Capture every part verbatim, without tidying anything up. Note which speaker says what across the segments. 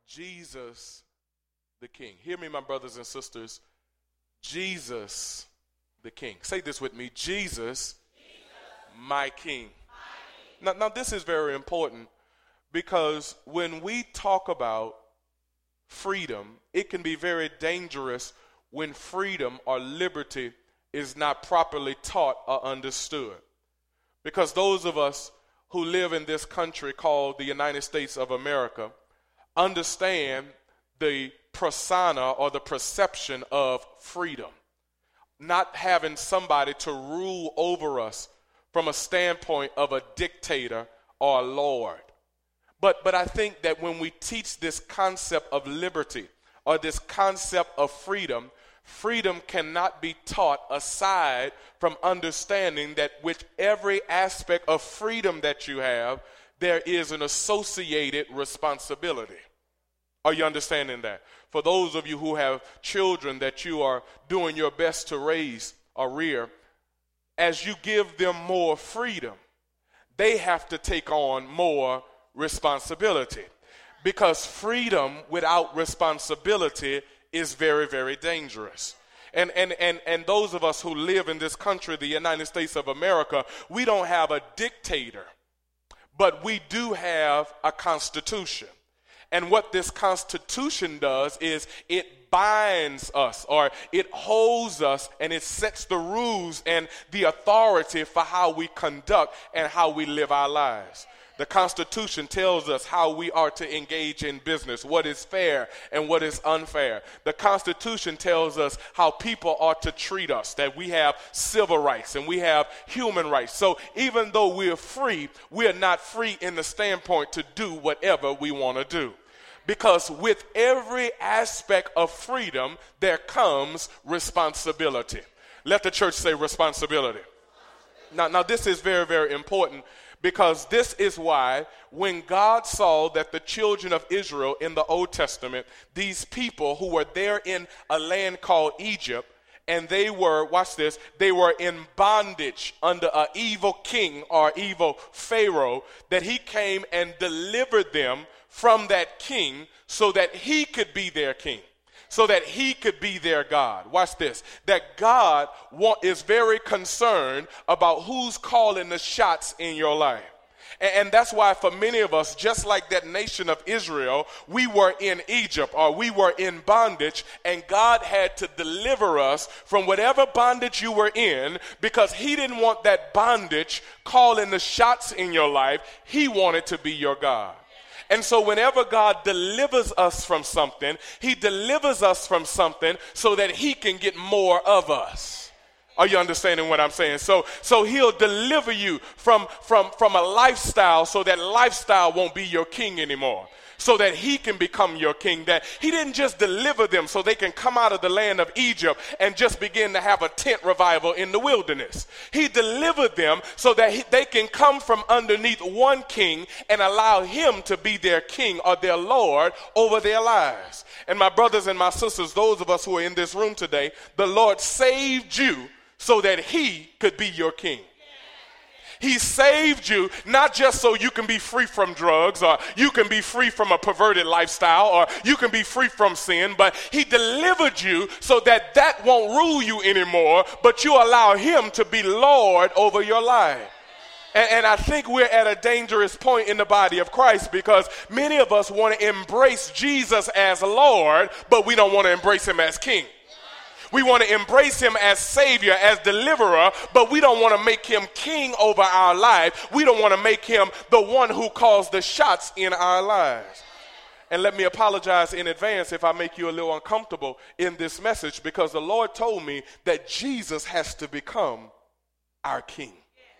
Speaker 1: Jesus the King. Hear me, my brothers and sisters. Jesus the King. Say this with me. Jesus, Jesus my King. My King. Now, now, this is very important because when we talk about freedom, it can be very dangerous when freedom or liberty is not properly taught or understood. Because those of us who live in this country called the United States of America understand the persona or the perception of freedom. Not having somebody to rule over us from a standpoint of a dictator or a lord. But, but I think that when we teach this concept of liberty or this concept of freedom, freedom cannot be taught aside from understanding that with every aspect of freedom that you have, there is an associated responsibility. Are you understanding that? For those of you who have children that you are doing your best to raise or rear, as you give them more freedom, they have to take on more responsibility. Because freedom without responsibility is very, very dangerous. And, and, and, and those of us who live in this country, the United States of America, we don't have a dictator, but we do have a constitution. And what this constitution does is it binds us, or it holds us, and it sets the rules and the authority for how we conduct and how we live our lives. The Constitution tells us how we are to engage in business, what is fair and what is unfair. The Constitution tells us how people are to treat us, that we have civil rights and we have human rights. So even though we are free, we are not free in the standpoint to do whatever we want to do. Because with every aspect of freedom, there comes responsibility. Let the church say responsibility. Now, now this is very, very important. Because this is why when God saw that the children of Israel in the Old Testament, these people who were there in a land called Egypt, and they were, watch this, they were in bondage under an evil king or evil Pharaoh, that he came and delivered them from that king so that he could be their king. So that he could be their God. Watch this. That God want, is very concerned about who's calling the shots in your life. And, and that's why for many of us, just like that nation of Israel, we were in Egypt or we were in bondage, and God had to deliver us from whatever bondage you were in, because he didn't want that bondage calling the shots in your life. He wanted to be your God. And so whenever God delivers us from something, he delivers us from something so that he can get more of us. Are you understanding what I'm saying? So, so he'll deliver you from, from, from a lifestyle so that lifestyle won't be your king anymore. So that he can become your king. That he didn't just deliver them so they can come out of the land of Egypt and just begin to have a tent revival in the wilderness. He delivered them so that he, they can come from underneath one king and allow him to be their king or their Lord over their lives. And my brothers and my sisters, those of us who are in this room today, the Lord saved you so that he could be your king. He saved you not just so you can be free from drugs, or you can be free from a perverted lifestyle, or you can be free from sin, but he delivered you so that that won't rule you anymore, but you allow him to be Lord over your life. And, and I think we're at a dangerous point in the body of Christ, because many of us want to embrace Jesus as Lord, but we don't want to embrace him as King. We want to embrace him as Savior, as deliverer, but we don't want to make him king over our life. We don't want to make him the one who calls the shots in our lives. And let me apologize in advance if I make you a little uncomfortable in this message, because the Lord told me that Jesus has to become our king.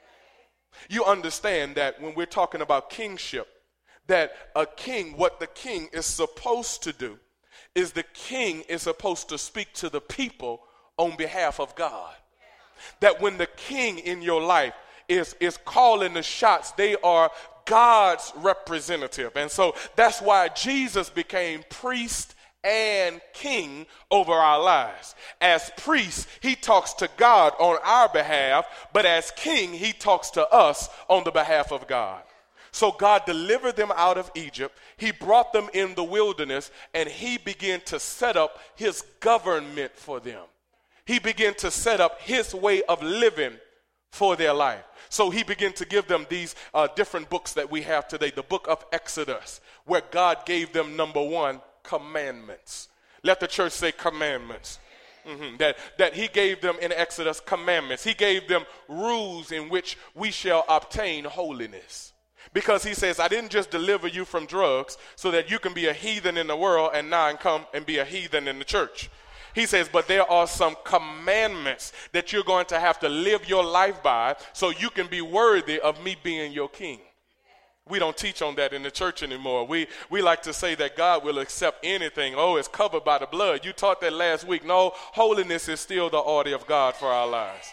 Speaker 1: You understand that when we're talking about kingship, that a king, what the king is supposed to do, is the king is supposed to speak to the people on behalf of God. That when the king in your life is, is calling the shots, they are God's representative. And so that's why Jesus became priest and king over our lives. As priest, he talks to God on our behalf, but as king, he talks to us on the behalf of God. So God delivered them out of Egypt. He brought them in the wilderness, and he began to set up his government for them. He began to set up his way of living for their life. So he began to give them these uh, different books that we have today. The book of Exodus, where God gave them, number one, commandments. Let the church say commandments. Mm-hmm. That, that he gave them in Exodus commandments. He gave them rules in which we shall obtain holiness. Because he says, I didn't just deliver you from drugs so that you can be a heathen in the world and now come and be a heathen in the church. He says, but there are some commandments that you're going to have to live your life by so you can be worthy of me being your king. We don't teach on that in the church anymore. We we like to say that God will accept anything. Oh, it's covered by the blood. You taught that last week. No, holiness is still the order of God for our lives.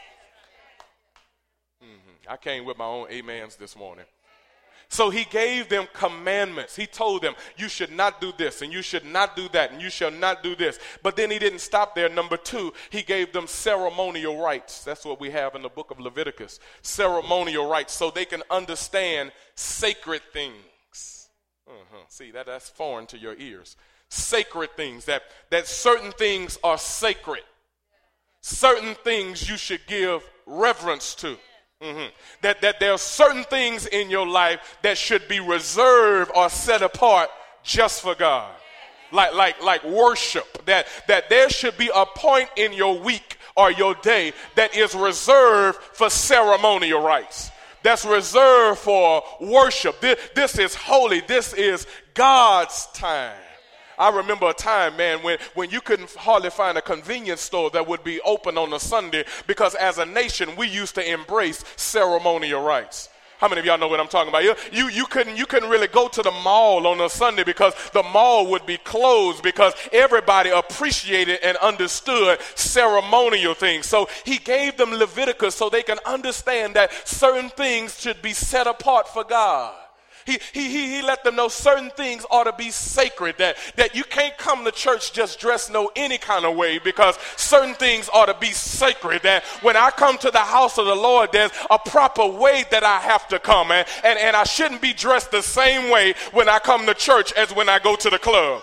Speaker 1: Mm-hmm. I came with my own amens this morning. So he gave them commandments. He told them, you should not do this, and you should not do that, and you shall not do this. But then he didn't stop there. Number two, he gave them ceremonial rites. That's what we have in the book of Leviticus. Ceremonial rites, so they can understand sacred things. Uh-huh. See, that, that's foreign to your ears. Sacred things, that, that certain things are sacred. Certain things you should give reverence to. Mm-hmm. That, that there are certain things in your life that should be reserved or set apart just for God. Like, like, like worship. That, that there should be a point in your week or your day that is reserved for ceremonial rites. That's reserved for worship. This, this is holy. This is God's time. I remember a time, man, when, when you couldn't hardly find a convenience store that would be open on a Sunday because as a nation, we used to embrace ceremonial rites. How many of y'all know what I'm talking about? You, you, you, couldn't, you couldn't really go to the mall on a Sunday because the mall would be closed because everybody appreciated and understood ceremonial things. So he gave them Leviticus so they can understand that certain things should be set apart for God. He, he, he, he let them know certain things ought to be sacred, that, that you can't come to church just dressed no any kind of way because certain things ought to be sacred, that when I come to the house of the Lord, there's a proper way that I have to come, and, and, and I shouldn't be dressed the same way when I come to church as when I go to the club.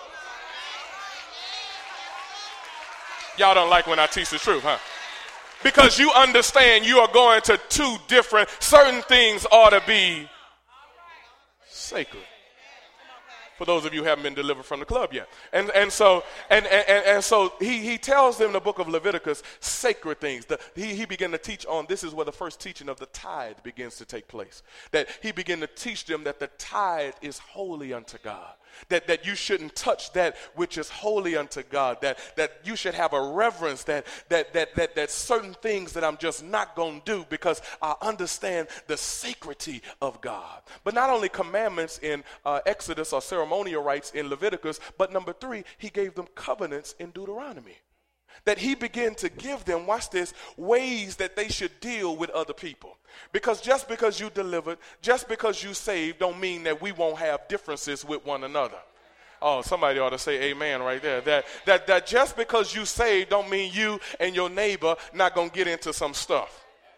Speaker 1: Y'all don't like when I teach the truth, huh? Because you understand you are going to two different, certain things ought to be sacred. For those of you who haven't been delivered from the club yet. And and so and and, and so he, he tells them in the book of Leviticus sacred things. The, he, he began to teach on, this is where the first teaching of the tithe begins to take place. That he began to teach them that the tithe is holy unto God. That, that you shouldn't touch that which is holy unto God, that, that you should have a reverence, that, that, that, that, that certain things that I'm just not going to do because I understand the sacredity of God. But not only commandments in uh, Exodus or ceremonial rites in Leviticus, but number three, he gave them covenants in Deuteronomy. That he began to give them, watch this, ways that they should deal with other people. Because just because you delivered, just because you saved, don't mean that we won't have differences with one another. Oh, somebody ought to say amen right there. That, that, that just because you saved don't mean you and your neighbor not going to get into some stuff.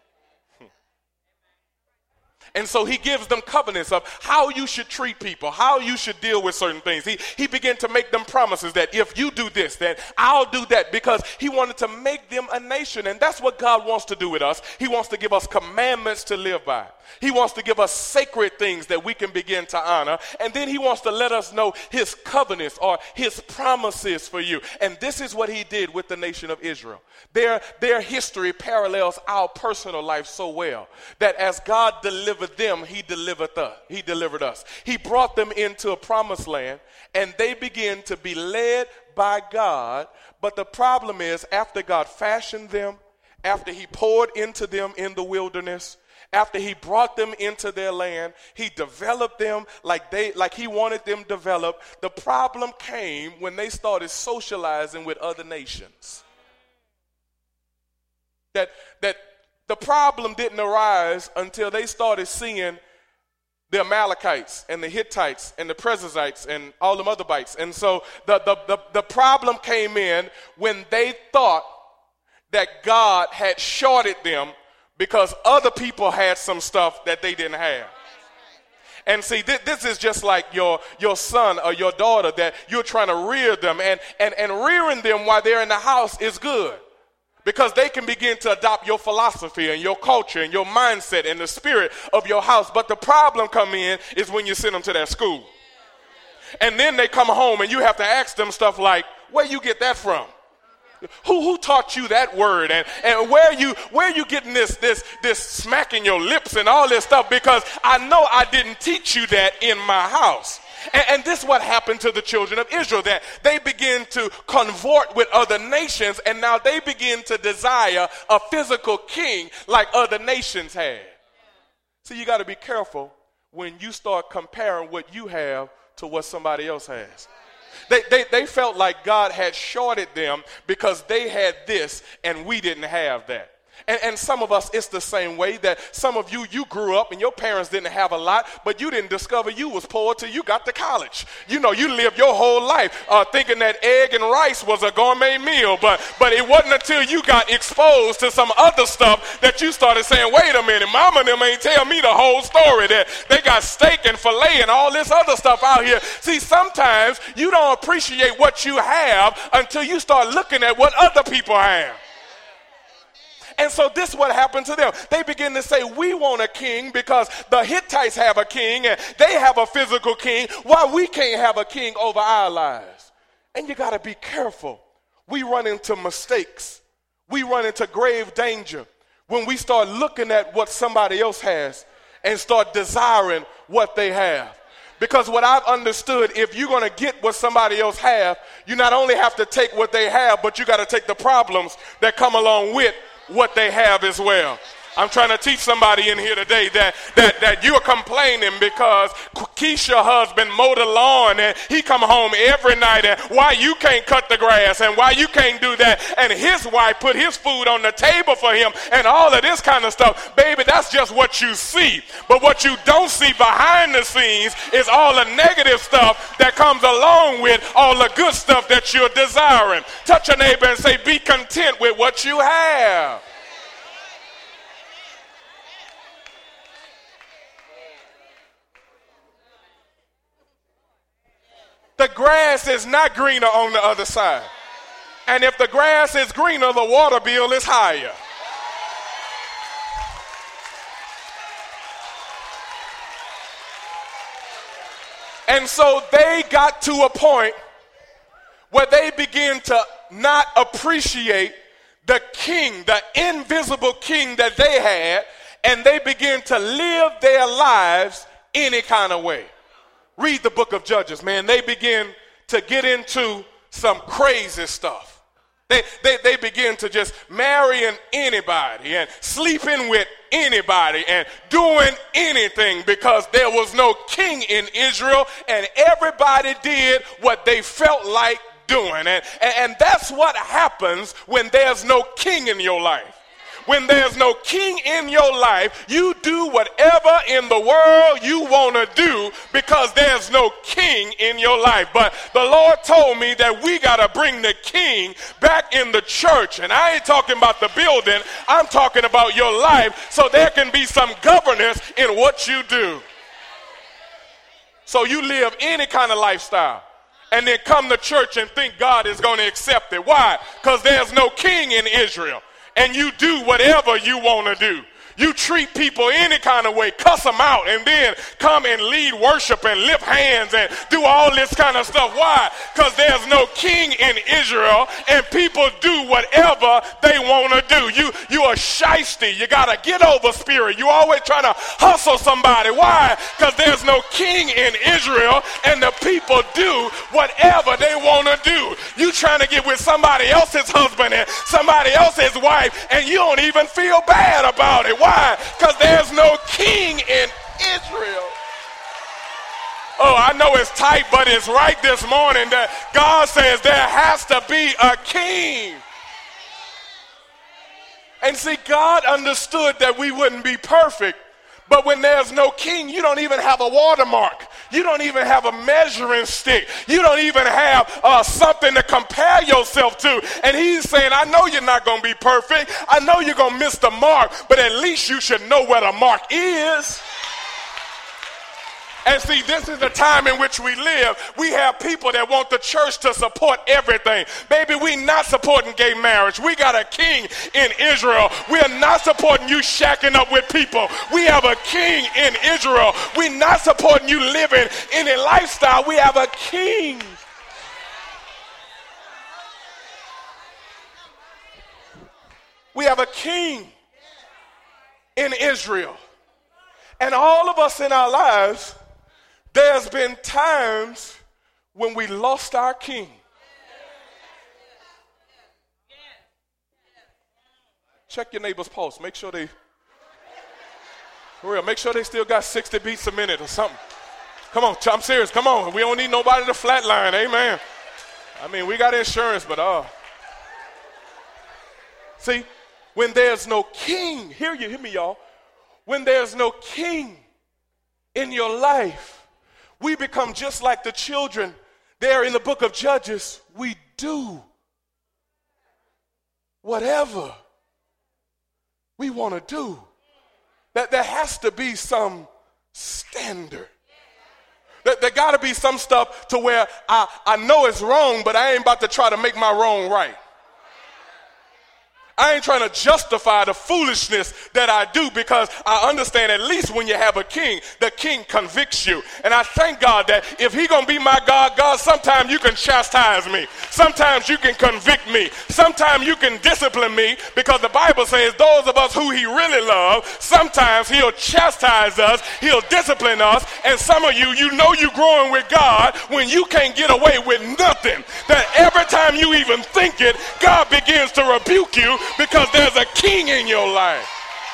Speaker 1: And so he gives them covenants of how you should treat people, how you should deal with certain things. He, he began to make them promises that if you do this, then I'll do that, because he wanted to make them a nation. And that's what God wants to do with us. He wants to give us commandments to live by. He wants to give us sacred things that we can begin to honor. And then he wants to let us know his covenants or his promises for you. And this is what he did with the nation of Israel. Their, their history parallels our personal life so well that as God delivered them, he delivered us. He delivered us. He brought them into a promised land, and they began to be led by God. But the problem is, after God fashioned them, after he poured into them in the wilderness, after he brought them into their land, he developed them like they like he wanted them developed. The problem came when they started socializing with other nations. That that the problem didn't arise until they started seeing the Amalekites and the Hittites and the Perizzites and all them other bites. And so the, the, the, the problem came in when they thought that God had shorted them because other people had some stuff that they didn't have. And see, th- this is just like your, your son or your daughter that you're trying to rear them. And, and, and rearing them while they're in the house is good because they can begin to adopt your philosophy and your culture and your mindset and the spirit of your house. But the problem come in is when you send them to that school. And then they come home and you have to ask them stuff like, where you get that from? Who who taught you that word? And, and where you where you getting this this this smacking your lips and all this stuff? Because I know I didn't teach you that in my house. And, and this is what happened to the children of Israel, that they begin to convort with other nations, and now they begin to desire a physical king like other nations had. So you got to be careful when you start comparing what you have to what somebody else has. They, they, they felt like God had shorted them because they had this and we didn't have that. And, and some of us, it's the same way that some of you, you grew up and your parents didn't have a lot, but you didn't discover you was poor till you got to college. You know, you lived your whole life uh, thinking that egg and rice was a gourmet meal, but, but it wasn't until you got exposed to some other stuff that you started saying, wait a minute, mama and them ain't tell me the whole story, that they got steak and filet and all this other stuff out here. See, sometimes you don't appreciate what you have until you start looking at what other people have. And so this is what happened to them. They begin to say, we want a king because the Hittites have a king and they have a physical king. Why we can't have a king over our lives? And you got to be careful. We run into mistakes. We run into grave danger when we start looking at what somebody else has and start desiring what they have. Because what I've understood, if you're going to get what somebody else have, you not only have to take what they have, but you got to take the problems that come along with what they have as well. I'm trying to teach somebody in here today that that that you're complaining because Keisha's husband mowed the lawn and he come home every night, and why you can't cut the grass and why you can't do that, and his wife put his food on the table for him and all of this kind of stuff. Baby, that's just what you see. But what you don't see behind the scenes is all the negative stuff that comes along with all the good stuff that you're desiring. Touch your neighbor and say, be content with what you have. The grass is not greener on the other side. And if the grass is greener, the water bill is higher. And so they got to a point where they begin to not appreciate the king, the invisible king that they had, and they begin to live their lives any kind of way. Read the book of Judges, man. They begin to get into some crazy stuff. They, they, they begin to just marrying anybody and sleeping with anybody and doing anything because there was no king in Israel and everybody did what they felt like doing. And, and, and that's what happens when there's no king in your life. When there's no king in your life, you do whatever in the world you want to do because there's no king in your life. But the Lord told me that we got to bring the king back in the church. And I ain't talking about the building. I'm talking about your life so there can be some governance in what you do. So you live any kind of lifestyle and then come to church and think God is going to accept it. Why? Because there's no king in Israel. And you do whatever you want to do. You treat people any kind of way, cuss them out, and then come and lead worship and lift hands and do all this kind of stuff. Why? Because there's no king in Israel, and people do whatever they want to do. You, you are shysty. You got to get over spirit. You always trying to hustle somebody. Why? Because there's no king in Israel, and the people do whatever they want to do. You trying to get with somebody else's husband and somebody else's wife, and you don't even feel bad about it. Why? Because there's no king in Israel. Oh, I know it's tight, but it's right this morning that God says there has to be a king. And see, God understood that we wouldn't be perfect, but when there's no king, you don't even have a watermark. You don't even have a measuring stick. You don't even have uh, something to compare yourself to. And he's saying, I know you're not going to be perfect. I know you're going to miss the mark, but at least you should know where the mark is. And see, this is the time in which we live. We have people that want the church to support everything. Baby, we not supporting gay marriage. We got a king in Israel. We are not supporting you shacking up with people. We have a king in Israel. We're not supporting you living in a lifestyle. We have a king. We have a king in Israel. And all of us in our lives, there's been times when we lost our king. Check your neighbor's pulse. Make sure they, for real, make sure they still got sixty beats a minute or something. Come on, I'm serious. Come on. We don't need nobody to flatline. Amen. I mean, we got insurance, but uh. See, when there's no king, hear you, hear me, y'all. When there's no king in your life, we become just like the children there in the book of Judges. We do whatever we want to do. That there has to be some standard. That there got to be some stuff to where I, I know it's wrong, but I ain't about to try to make my wrong right. I ain't trying to justify the foolishness that I do, because I understand at least when you have a king, the king convicts you. And I thank God that if he gonna be my God, God, sometimes you can chastise me. Sometimes you can convict me. Sometimes you can discipline me, because the Bible says those of us who he really loves, sometimes he'll chastise us, he'll discipline us. And some of you, you know you're growing with God when you can't get away with nothing. That every time you even think it, God begins to rebuke you, because there's a king in your life.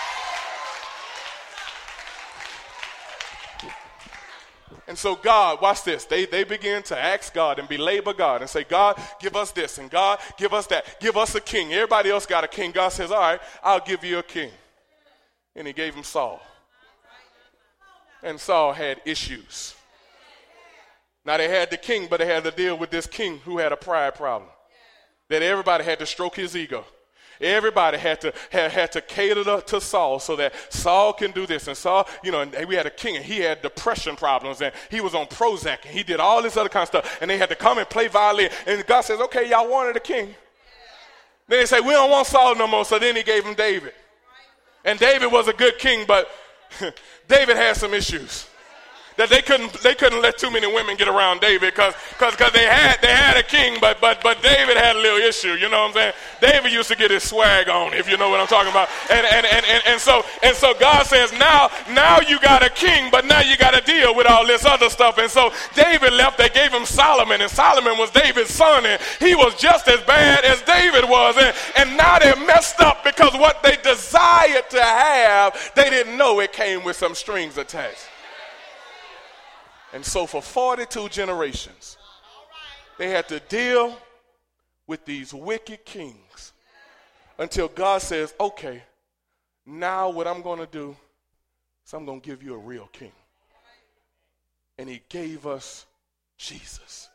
Speaker 1: And so God, watch this, they, they begin to ask God and belabor God and say, God, give us this, and God, give us that, give us a king. Everybody else got a king. God says, all right, I'll give you a king. And he gave him Saul. And Saul had issues. Now they had the king, but they had to deal with this king who had a pride problem. That everybody had to stroke his ego. Everybody had to had, had to cater to, to Saul so that Saul can do this. And Saul, you know, and we had a king, and he had depression problems, and he was on Prozac, and he did all this other kind of stuff. And they had to come and play violin. And God says, okay, y'all wanted a king. Then they say, we don't want Saul no more. So then he gave him David. And David was a good king, but David had some issues. That they couldn't they couldn't let too many women get around David, because because because they had they had a king, but but but David had a little issue, you know what I'm saying? David used to get his swag on, if you know what I'm talking about. And and and and, and so and so God says, now now you got a king, but now you got to deal with all this other stuff. And so David left. They gave him Solomon, and Solomon was David's son, and he was just as bad as David was. And and now they're messed up, because what they desired to have, they didn't know it came with some strings attached. And so for forty-two generations, they had to deal with these wicked kings until God says, okay, now what I'm going to do is I'm going to give you a real king. And he gave us Jesus.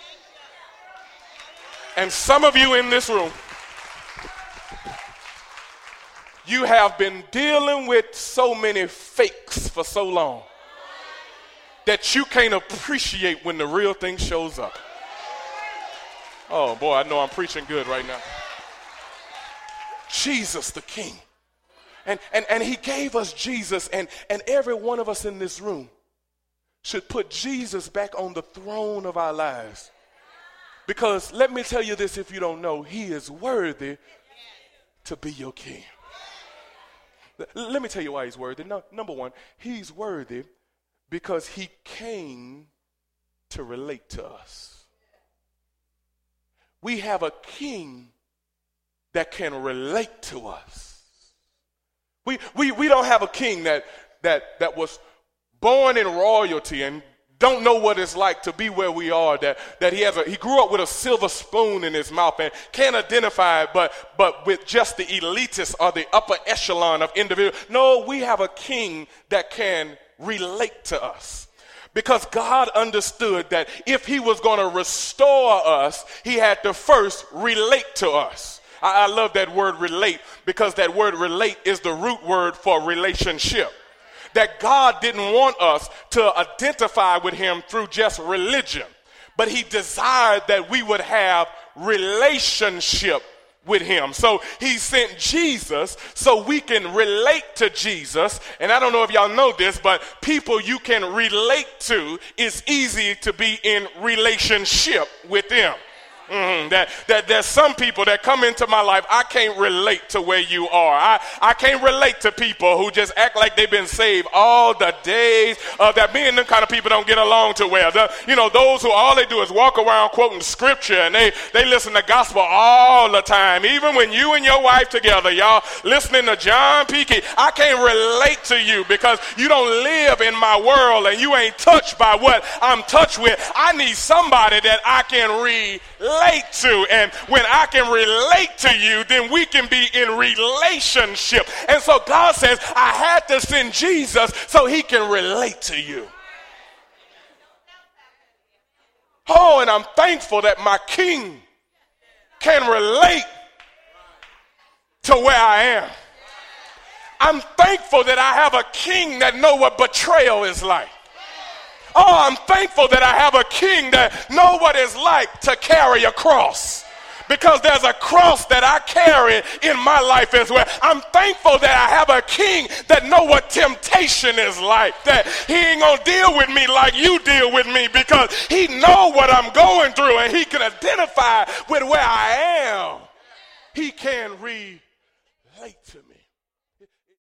Speaker 1: And some of you in this room, you have been dealing with so many fakes for so long that you can't appreciate when the real thing shows up. Oh boy, I know I'm preaching good right now. Jesus the King. And, and, and he gave us Jesus, and, and every one of us in this room should put Jesus back on the throne of our lives. Because let me tell you this, if you don't know, he is worthy to be your king. Let me tell you why he's worthy. No, number one, he's worthy because he came to relate to us. We have a king that can relate to us. We, we, we don't have a king that, that, that was born in royalty and don't know what it's like to be where we are, that, that he has a, he grew up with a silver spoon in his mouth and can't identify it, but, but with just the elitists or the upper echelon of individuals. No, we have a king that can relate to us, because God understood that if he was going to restore us, he had to first relate to us. I, I love that word relate, because that word relate is the root word for relationship. that God didn't want us to identify with him through just religion, but he desired that we would have relationship with him. So he sent Jesus so we can relate to Jesus. And I don't know if y'all know this, but people you can relate to, it's easy to be in relationship with them. Mm, that, that there's some people that come into my life, I can't relate to where you are. I, I can't relate to people who just act like they've been saved all the days. Uh, that me and them kind of people don't get along too well. The, you know, those who all they do is walk around quoting scripture and they, they listen to gospel all the time. Even when you and your wife together, y'all listening to John P. Key, I can't relate to you because you don't live in my world and you ain't touched by what I'm touched with. I need somebody that I can relate to, and when I can relate to you, then we can be in relationship. And so God says, I had to send Jesus so he can relate to you. Oh, and I'm thankful that my King can relate to where I am. I'm thankful that I have a King that knows what betrayal is like. Oh, I'm thankful that I have a King that knows what it's like to carry a cross, because there's a cross that I carry in my life as well. I'm thankful that I have a King that knows what temptation is like, that he ain't gonna deal with me like you deal with me, because he knows what I'm going through and he can identify with where I am. He can relate to me.